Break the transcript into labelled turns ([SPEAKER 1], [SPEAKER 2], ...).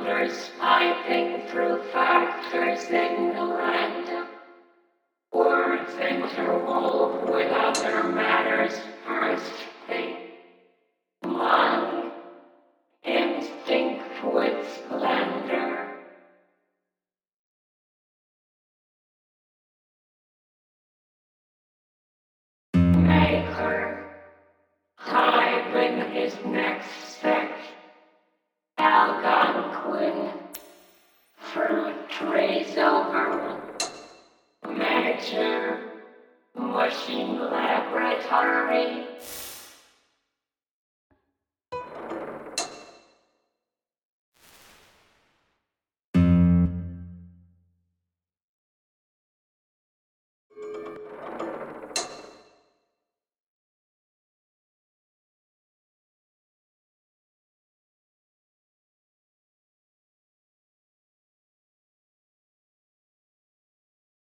[SPEAKER 1] wonders piping through factors in the land. Words interwove with other matters, first thing, mind, instinct with splendor. Maker, time in his next sex, Algonquin, fruit trees over, major, machine laboratory.